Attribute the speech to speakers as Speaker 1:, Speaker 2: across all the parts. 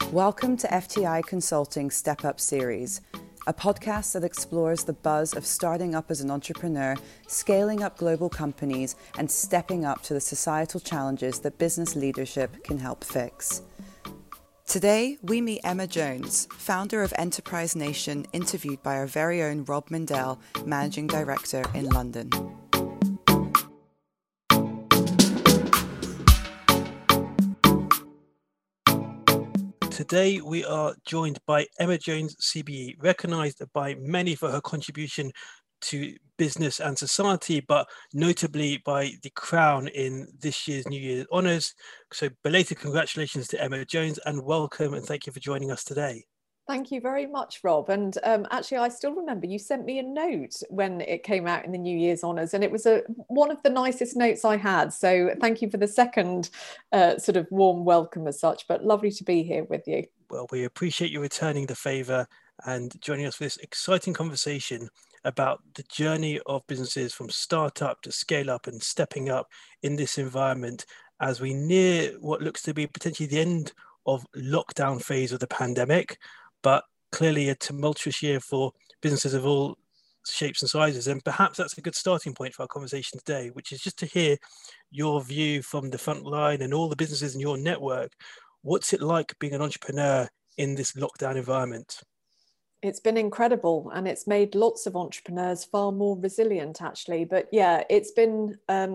Speaker 1: Welcome to FTI Consulting Step Up series, a podcast that explores the buzz of starting up as an entrepreneur, scaling up global companies, and stepping up to the societal challenges that business leadership can help fix. Today, we meet Emma Jones, founder of Enterprise Nation, interviewed by our very own Rob Mindell, Managing Director in London.
Speaker 2: Today, we are joined by Emma Jones, CBE, recognised by many for her contribution to business and society, but notably by the Crown in this year's New Year's Honours. So belated congratulations to Emma Jones and welcome and thank you for joining us today.
Speaker 3: Thank you very much, Rob. And actually, I still remember you sent me a note when it came out in the New Year's Honours, and it was one of the nicest notes I had. So thank you for the second sort of warm welcome as such, but lovely to be here with you.
Speaker 2: Well, we appreciate you returning the favour and joining us for this exciting conversation about the journey of businesses from startup to scale up and stepping up in this environment as we near what looks to be potentially the end of lockdown phase of the pandemic, but clearly a tumultuous year for businesses of all shapes and sizes. And perhaps that's a good starting point for our conversation today, which is just to hear your view from the front line and all the businesses in your network. What's it like being an entrepreneur in this lockdown environment?
Speaker 3: It's been incredible, and it's made lots of entrepreneurs far more resilient, actually. But yeah, it's been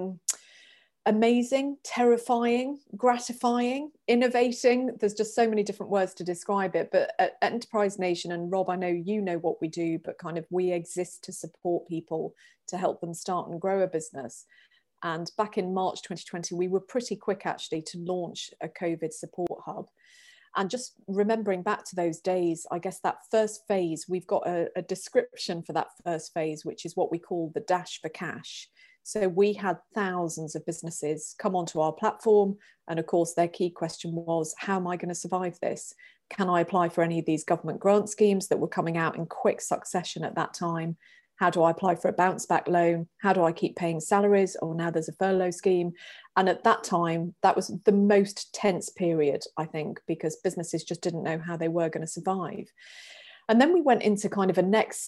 Speaker 3: amazing, terrifying, gratifying, innovating. There's just so many different words to describe it. But at Enterprise Nation, and Rob, I know you know what we do, but kind of we exist to support people, to help them start and grow a business. And back in March 2020, we were pretty quick actually to launch a COVID support hub. And just remembering back to those days, I guess that first phase, we've got a description for that first phase, which is what we call the dash for cash. So we had thousands of businesses come onto our platform. And of course, their key question was, how am I going to survive this? Can I apply for any of these government grant schemes that were coming out in quick succession at that time? How do I apply for a bounce back loan? How do I keep paying salaries? Or now there's a furlough scheme. And at that time, that was the most tense period, I think, because businesses just didn't know how they were going to survive. And then we went into kind of a next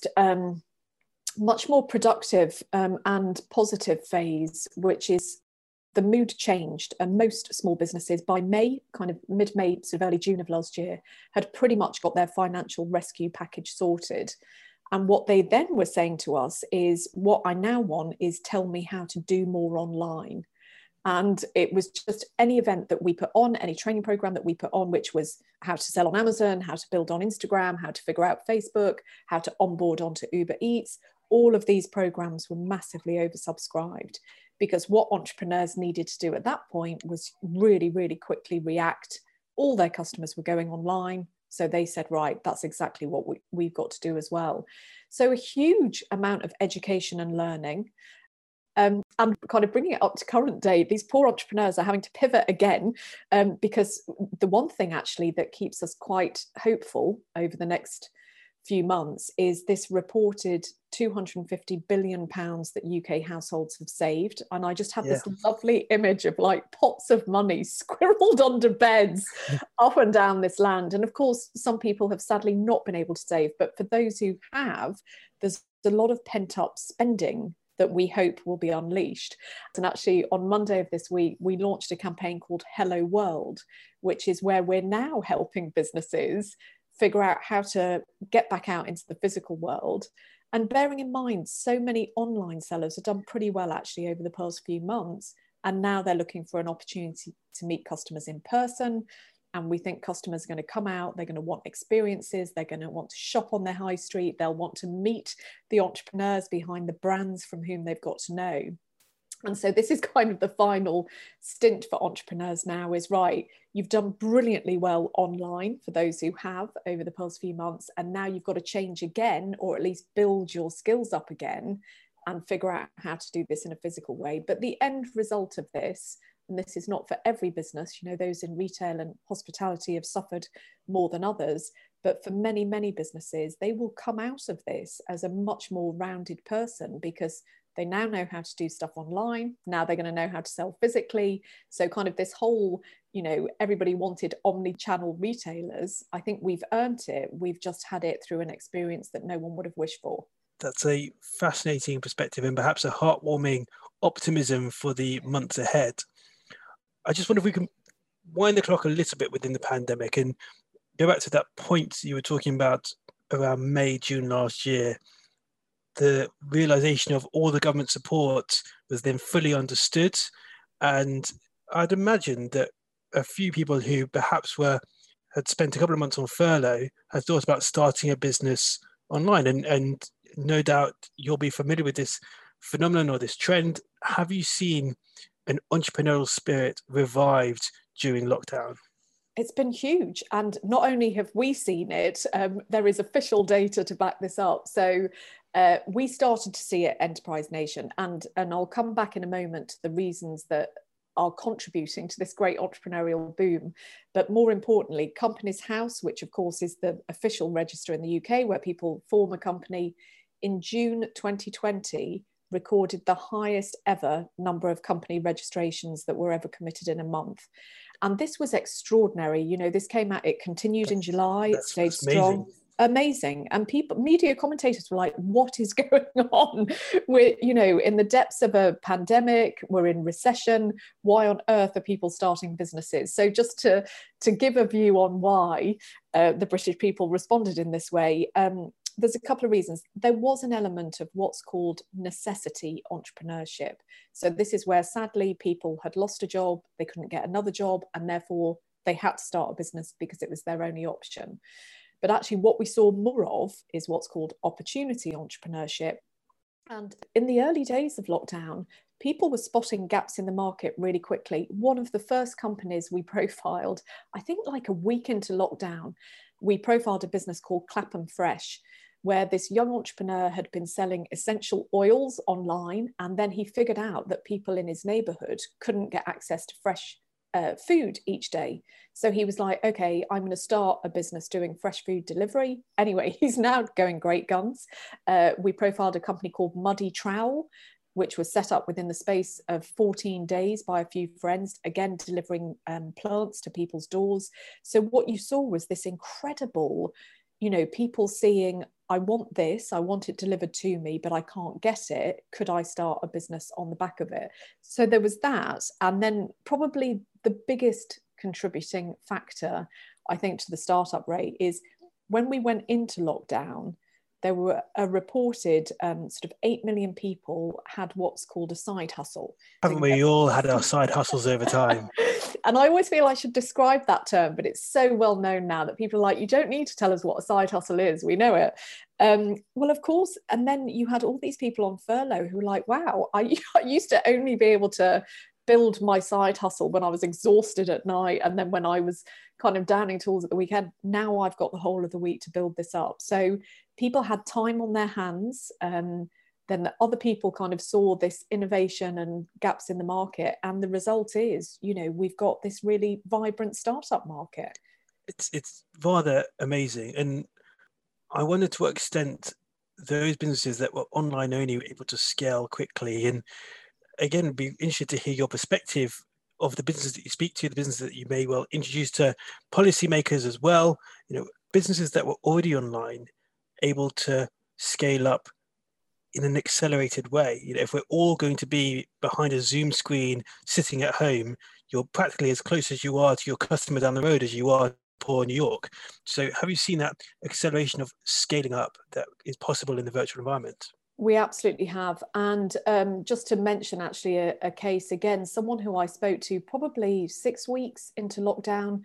Speaker 3: much more productive and positive phase, which is the mood changed. And most small businesses by May, kind of mid-May, sort of early June of last year, had pretty much got their financial rescue package sorted. And what they then were saying to us is, what I now want is tell me how to do more online. And it was just any event that we put on, any training program that we put on, which was how to sell on Amazon, how to build on Instagram, how to figure out Facebook, how to onboard onto Uber Eats. All of these programs were massively oversubscribed, because what entrepreneurs needed to do at that point was really, really quickly react. All their customers were going online. So they said, right, that's exactly what we've got to do as well. So a huge amount of education and learning. And kind of bringing it up to current day, these poor entrepreneurs are having to pivot again, because the one thing actually that keeps us quite hopeful over the next few months is this reported £250 billion that UK households have saved. And I just have this lovely image of like pots of money squirreled under beds up and down this land. And of course, some people have sadly not been able to save, but for those who have, there's a lot of pent up spending that we hope will be unleashed. And actually on Monday of this week, we launched a campaign called Hello World, which is where we're now helping businesses figure out how to get back out into the physical world. And bearing in mind, so many online sellers have done pretty well actually over the past few months. And now they're looking for an opportunity to meet customers in person. And we think customers are going to come out, they're going to want experiences, they're going to want to shop on their high street, they'll want to meet the entrepreneurs behind the brands from whom they've got to know. And so this is kind of the final stint for entrepreneurs now is, right, you've done brilliantly well online for those who have over the past few months. And now you've got to change again, or at least build your skills up again and figure out how to do this in a physical way. But the end result of this, and this is not for every business, you know, those in retail and hospitality have suffered more than others, but for many, many businesses, they will come out of this as a much more rounded person because they now know how to do stuff online. Now they're going to know how to sell physically. So kind of this whole, you know, everybody wanted omni-channel retailers. I think we've earned it. We've just had it through an experience that no one would have wished for.
Speaker 2: That's a fascinating perspective and perhaps a heartwarming optimism for the months ahead. I just wonder if we can wind the clock a little bit within the pandemic and go back to that point you were talking about around May, June last year. The realization of all the government support was then fully understood. And I'd imagine that a few people who perhaps had spent a couple of months on furlough had thought about starting a business online. And no doubt you'll be familiar with this phenomenon or this trend. Have you seen an entrepreneurial spirit revived during lockdown?
Speaker 3: It's been huge. And not only have we seen it, there is official data to back this up. So we started to see it Enterprise Nation. And I'll come back in a moment to the reasons that are contributing to this great entrepreneurial boom. But more importantly, Companies House, which of course is the official register in the UK where people form a company, in June 2020, recorded the highest ever number of company registrations that were ever committed in a month. And this was extraordinary. You know, this came out, it continued in July, it stayed strong. Amazing. And people, media commentators were like, what is going on? We're, you know, in the depths of a pandemic, we're in recession. Why on earth are people starting businesses? So just to give a view on why the British people responded in this way, there's a couple of reasons. There was an element of what's called necessity entrepreneurship. So this is where sadly people had lost a job, they couldn't get another job, and therefore they had to start a business because it was their only option. But actually what we saw more of is what's called opportunity entrepreneurship. And in the early days of lockdown, people were spotting gaps in the market really quickly. One of the first companies we profiled, I think like a week into lockdown, we profiled a business called Clapham Fresh, where this young entrepreneur had been selling essential oils online. And then he figured out that people in his neighborhood couldn't get access to fresh food each day. So he was like, okay, I'm going to start a business doing fresh food delivery. Anyway, he's now going great guns. We profiled a company called Muddy Trowel, which was set up within the space of 14 days by a few friends, again, delivering plants to people's doors. So what you saw was this incredible, you know, people seeing, I want this, I want it delivered to me, but I can't get it. Could I start a business on the back of it? So there was that. And then probably the biggest contributing factor, I think, to the startup rate is when we went into lockdown, there were a reported sort of 8 million people had what's called a side hustle.
Speaker 2: Haven't we all had our side hustles over time?
Speaker 3: And I always feel I should describe that term, but it's so well known now that people are like, you don't need to tell us what a side hustle is. We know it. Well, of course. And then you had all these people on furlough who were like, wow, I used to only be able to build my side hustle when I was exhausted at night. And then when I was kind of downing tools at the weekend, now I've got the whole of the week to build this up. So people had time on their hands. Then the other people kind of saw this innovation and gaps in the market. And the result is, you know, we've got this really vibrant startup market.
Speaker 2: It's rather amazing. And I wonder to what extent those businesses that were online only were able to scale quickly. And again, be interested to hear your perspective of the businesses that you speak to, the businesses that you may well introduce to policymakers as well. You know, businesses that were already online, able to scale up in an accelerated way. You know, if we're all going to be behind a Zoom screen, sitting at home, you're practically as close as you are to your customer down the road as you are poor New York. So have you seen that acceleration of scaling up that is possible in the virtual environment?
Speaker 3: We absolutely have. And just to mention actually a case, again, someone who I spoke to probably 6 weeks into lockdown,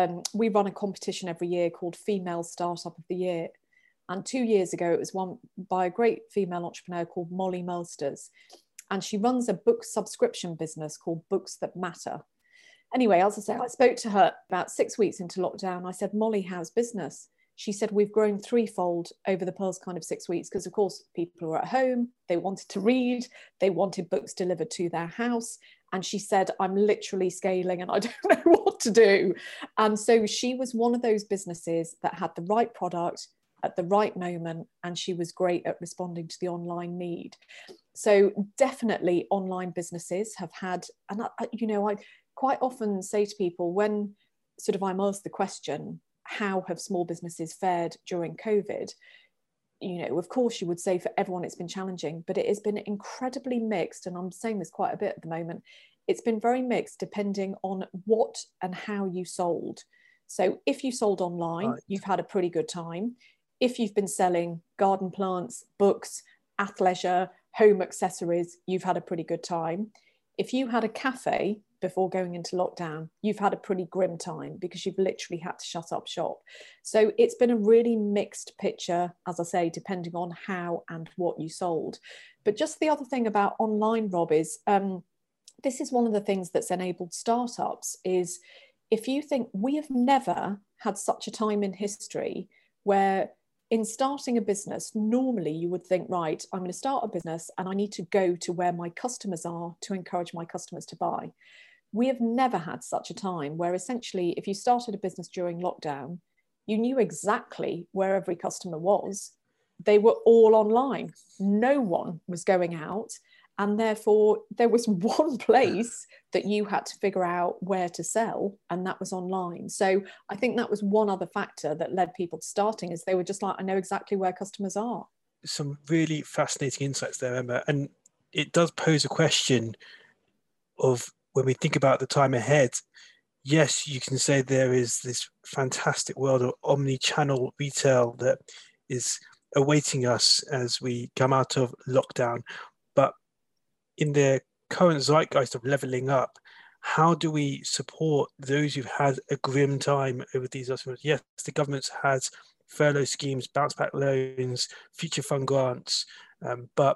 Speaker 3: we run a competition every year called Female Startup of the Year. And 2 years ago, it was won by a great female entrepreneur called Molly Melsters. And she runs a book subscription business called Books That Matter. Anyway, as I say, I spoke to her about 6 weeks into lockdown. I said, Molly, how's business? She said, we've grown threefold over the past kind of 6 weeks, because of course people were at home, they wanted to read, they wanted books delivered to their house. And she said, I'm literally scaling and I don't know what to do. And so she was one of those businesses that had the right product at the right moment, and she was great at responding to the online need. So definitely online businesses have had, and I quite often say to people when sort of I'm asked the question, how have small businesses fared during COVID? Of course you would say for everyone it's been challenging, but it has been incredibly mixed. And I'm saying this quite a bit at the moment. It's been very mixed depending on what and how you sold. So if you sold online, right, you've had a pretty good time. If you've been selling garden plants, books, athleisure, home accessories, you've had a pretty good time. If you had a cafe before going into lockdown, you've had a pretty grim time because you've literally had to shut up shop. So it's been a really mixed picture, as I say, depending on how and what you sold. But just the other thing about online, Rob, is this is one of the things that's enabled startups is if you think we have never had such a time in history where in starting a business, normally you would think, right, I'm going to start a business and I need to go to where my customers are to encourage my customers to buy. We have never had such a time where essentially if you started a business during lockdown, you knew exactly where every customer was. They were all online. No one was going out. And therefore, there was one place that you had to figure out where to sell, and that was online. So I think that was one other factor that led people to starting, is they were just like, I know exactly where customers are.
Speaker 2: Some really fascinating insights there, Emma. And it does pose a question of when we think about the time ahead. Yes, you can say there is this fantastic world of omni-channel retail that is awaiting us as we come out of lockdown. But in the current zeitgeist of leveling up, how do we support those who've had a grim time over these last months? Yes, the government has furlough schemes, bounce back loans, future fund grants, but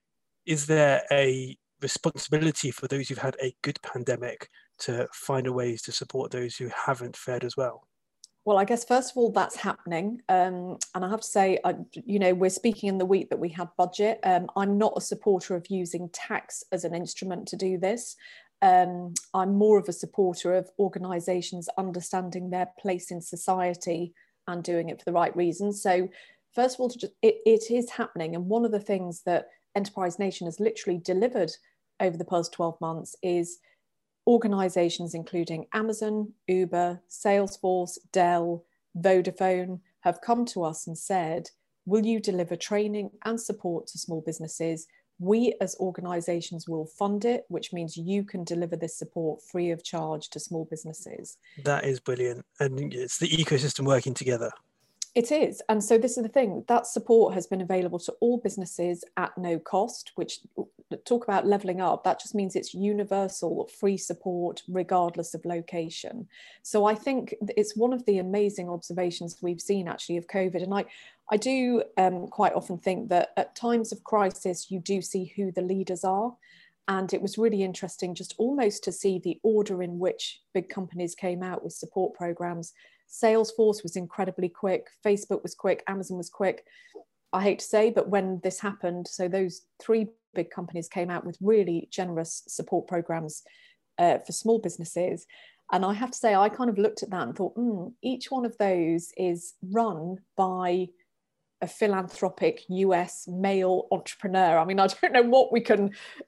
Speaker 2: is there a responsibility for those who've had a good pandemic to find ways to support those who haven't fared as well?
Speaker 3: Well, I guess, first of all, that's happening. And I have to say, we're speaking in the week that we had budget. I'm not a supporter of using tax as an instrument to do this. I'm more of a supporter of organisations understanding their place in society and doing it for the right reasons. So first of all, it is happening. And one of the things that Enterprise Nation has literally delivered over the past 12 months is organisations including Amazon, Uber, Salesforce, Dell, Vodafone have come to us and said, will you deliver training and support to small businesses? We as organisations will fund it, which means you can deliver this support free of charge to small businesses.
Speaker 2: That is brilliant. And it's the ecosystem working together.
Speaker 3: It is. And so this is the thing, that support has been available to all businesses at no cost, which, talk about levelling up, that just means it's universal free support regardless of location. So I think it's one of the amazing observations we've seen actually of COVID. And I do quite often think that at times of crisis, you do see who the leaders are. And it was really interesting just almost to see the order in which big companies came out with support programs. Salesforce was incredibly quick, Facebook was quick, Amazon was quick. I hate to say, but when this happened, so those three big companies came out with really generous support programs for small businesses. And I have to say, I kind of looked at that and thought, each one of those is run by a philanthropic US male entrepreneur. I mean, I don't know what we can,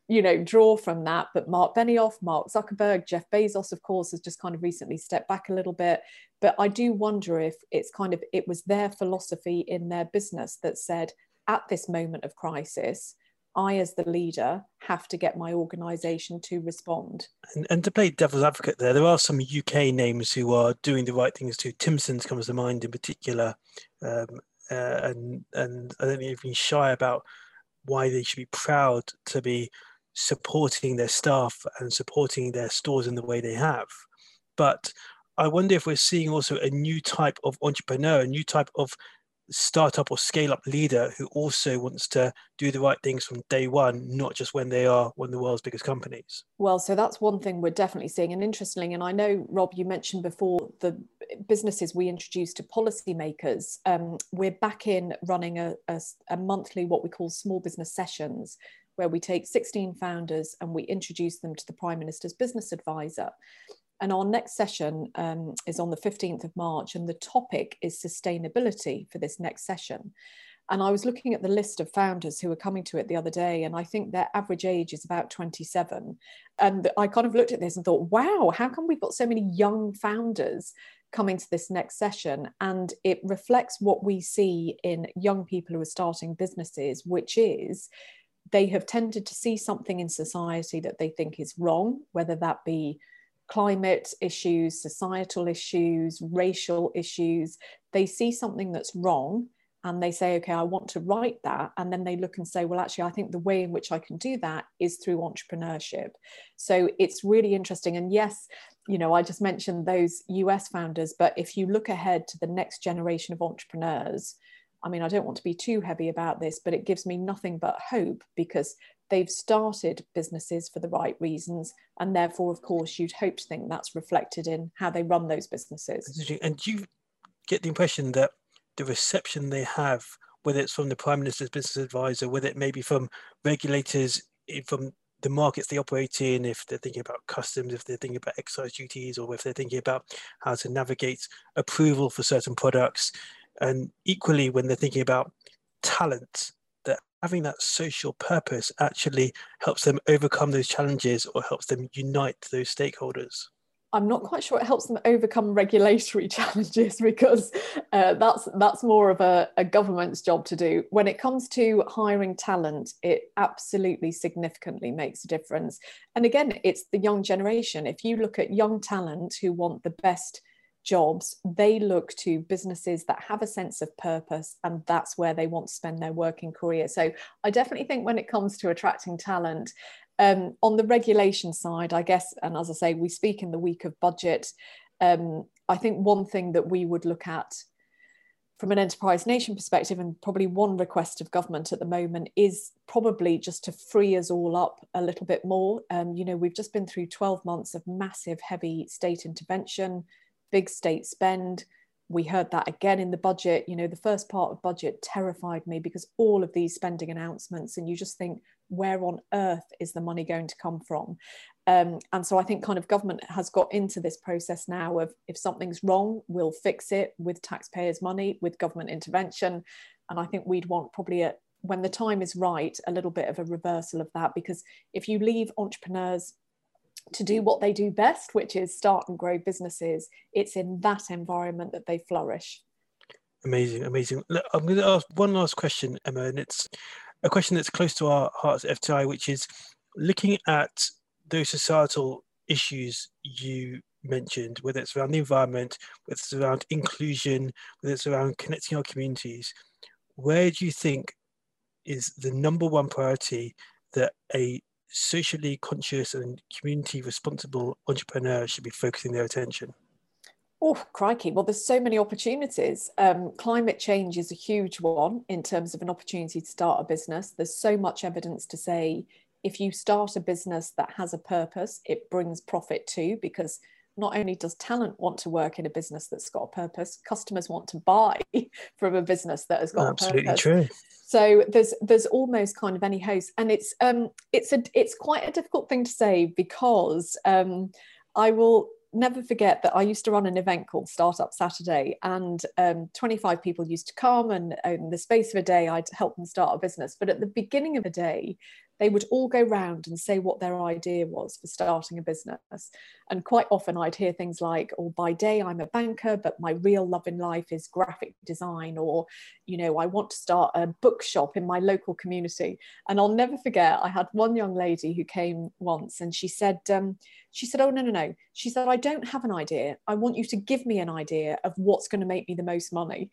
Speaker 3: draw from that, but Mark Benioff, Mark Zuckerberg, Jeff Bezos, of course, has just kind of recently stepped back a little bit. But I do wonder if it was their philosophy in their business that said, at this moment of crisis, I, as the leader, have to get my organisation to respond.
Speaker 2: And to play devil's advocate there are some UK names who are doing the right things too. Timson's comes to mind in particular. And I don't think they've been shy about why they should be proud to be supporting their staff and supporting their stores in the way they have. But I wonder if we're seeing also a new type of entrepreneur, a new type of startup or scale up leader who also wants to do the right things from day one, not just when they are one of the world's biggest companies?
Speaker 3: Well, so that's one thing we're definitely seeing. And interestingly, and I know, Rob, you mentioned before the businesses we introduced to policymakers. We're back in running a monthly, what we call small business sessions, where we take 16 founders and we introduce them to the Prime Minister's business advisor. And our next session is on the 15th of March, and the topic is sustainability for this next session. And I was looking at the list of founders who were coming to it the other day, and I think their average age is about 27. And I kind of looked at this and thought, wow, how come we've got so many young founders coming to this next session? And it reflects what we see in young people who are starting businesses, which is they have tended to see something in society that they think is wrong, whether that be climate issues, societal issues, racial issues. They see something that's wrong and they say, okay, I want to right that. And then they look and say, well, actually, I think the way in which I can do that is through entrepreneurship. So it's really interesting. And yes, you know, I just mentioned those US founders, but if you look ahead to the next generation of entrepreneurs, I mean, I don't want to be too heavy about this, but it gives me nothing but hope, because they've started businesses for the right reasons. And therefore, of course, you'd hope to think that's reflected in how they run those businesses.
Speaker 2: And do you get the impression that the reception they have, whether it's from the Prime Minister's business advisor, whether it may be from regulators, from the markets they operate in, if they're thinking about customs, if they're thinking about excise duties, or if they're thinking about how to navigate approval for certain products, and equally when they're thinking about talent, that having that social purpose actually helps them overcome those challenges or helps them unite those stakeholders?
Speaker 3: I'm not quite sure it helps them overcome regulatory challenges, because that's more of a government's job to do. When it comes to hiring talent, it absolutely significantly makes a difference. And again, it's the young generation. If you look at young talent who want the best jobs, they look to businesses that have a sense of purpose, and that's where they want to spend their working career. So I definitely think when it comes to attracting talent, on the regulation side, I guess, and as I say, we speak in the week of budget, I think one thing that we would look at from an enterprise nation perspective, and probably one request of government at the moment, is probably just to free us all up a little bit more. You know, we've just been through 12 months of massive, heavy state intervention, big state spend. We heard that again in the budget. You know, the first part of budget terrified me, because all of these spending announcements, and you just think, where on earth is the money going to come from? And so I think kind of government has got into this process now of, if something's wrong, we'll fix it with taxpayers' money, with government intervention. And I think we'd want probably, when the time is right, a little bit of a reversal of that, because if you leave entrepreneurs to do what they do best, which is start and grow businesses, it's in that environment that they flourish.
Speaker 2: Amazing, amazing. Look, I'm going to ask one last question, Emma, and it's a question that's close to our hearts at FTI, which is looking at those societal issues you mentioned, whether it's around the environment, whether it's around inclusion, whether it's around connecting our communities. Where do you think is the number one priority that a socially conscious and community responsible entrepreneur should be focusing their attention?
Speaker 3: Oh, crikey. Well, there's so many opportunities. Climate change is a huge one in terms of an opportunity to start a business. There's so much evidence to say, if you start a business that has a purpose, it brings profit too, because not only does talent want to work in a business that's got a purpose, customers want to buy from a business that has got
Speaker 2: Absolutely
Speaker 3: a purpose.
Speaker 2: True.
Speaker 3: So there's almost kind of any host, and it's quite a difficult thing to say, because I will never forget that I used to run an event called Startup Saturday, and 25 people used to come, and in the space of a day I'd help them start a business. But at the beginning of the day, they would all go round and say what their idea was for starting a business. And quite often I'd hear things like, oh, by day I'm a banker, but my real love in life is graphic design, or, you know, I want to start a bookshop in my local community. And I'll never forget, I had one young lady who came once, and she said, oh, no. She said, I don't have an idea. I want you to give me an idea of what's going to make me the most money.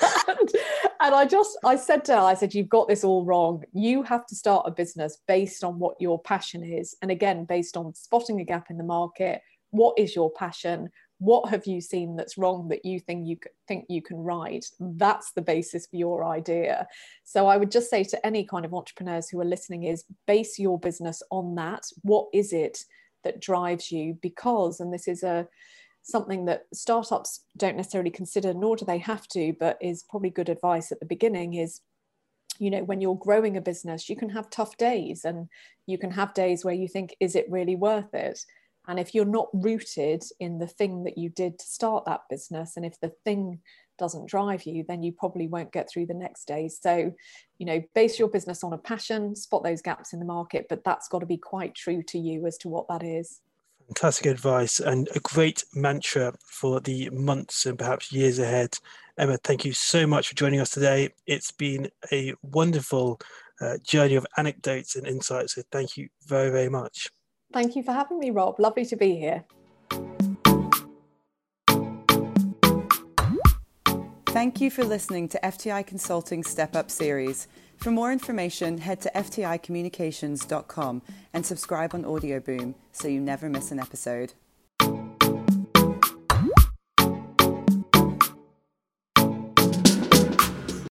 Speaker 3: And I said to her, I said, you've got this all wrong. You have to start a business based on what your passion is. And again, based on spotting a gap in the market. What is your passion? What have you seen that's wrong that you think you can right? That's the basis for your idea. So I would just say to any kind of entrepreneurs who are listening is base your business on that. What is it that drives you? Because, and this is something that startups don't necessarily consider, nor do they have to, but is probably good advice at the beginning, is, you know, when you're growing a business, you can have tough days, and you can have days where you think, is it really worth it? And if you're not rooted in the thing that you did to start that business, and if the thing doesn't drive you, then you probably won't get through the next day. So, you know, base your business on a passion, spot those gaps in the market, but that's got to be quite true to you as to what that is.
Speaker 2: Fantastic advice, and a great mantra for the months and perhaps years ahead. Emma, thank you so much for joining us today. It's been a wonderful journey of anecdotes and insights. So thank you very, very much.
Speaker 3: Thank you for having me, Rob. Lovely to be here.
Speaker 1: Thank you for listening to FTI Consulting's Step Up series. For more information, head to fticommunications.com and subscribe on Audioboom so you never miss an episode.